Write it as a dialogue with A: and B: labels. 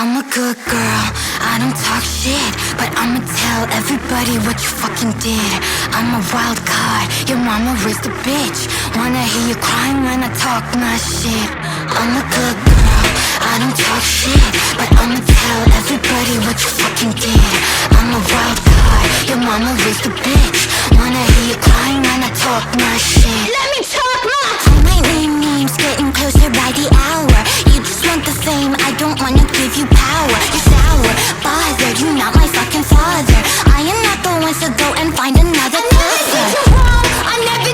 A: I'm a good girl, I don't talk shit, but I'ma tell everybody what you fucking did. I'm a wild card, your mama raised a bitch. Wanna hear you crying when I talk my shit. I'm a good girl, I don't talk shit, but I'ma tell everybody what you fucking did. I'm a wild card, your mama raised a bitch. Wanna hear you crying when I talk my shit. Let me talk my my name's getting closer by the hour. You just want the fame, I don't wanna give you power. You're sour, bothered, you're not my fucking father. I am not the one to go and find another lover. I never